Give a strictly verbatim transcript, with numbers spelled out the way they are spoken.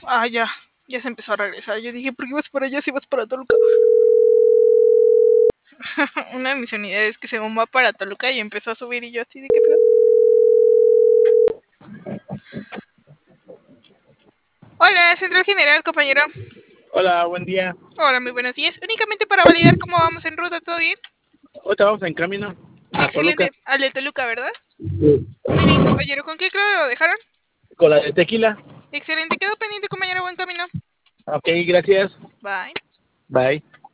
Ah, ya, ya se empezó a regresar. Yo dije, ¿por qué vas para allá si vas para Toluca? Una de mis unidades que se va para Toluca y empezó a subir y yo así de qué pedo. Hola, Central General, compañero. Hola, buen día. Hola, muy buenos días. Únicamente para validar cómo vamos en ruta, ¿todo bien? Ahorita vamos en camino a Toluca. Excelente. Al de Toluca, ¿verdad? Sí. Muy bien, compañero. ¿Con qué claro lo dejaron? Con la de tequila. Excelente. Quedó pendiente, compañero. Buen camino. Ok, gracias. Bye. Bye.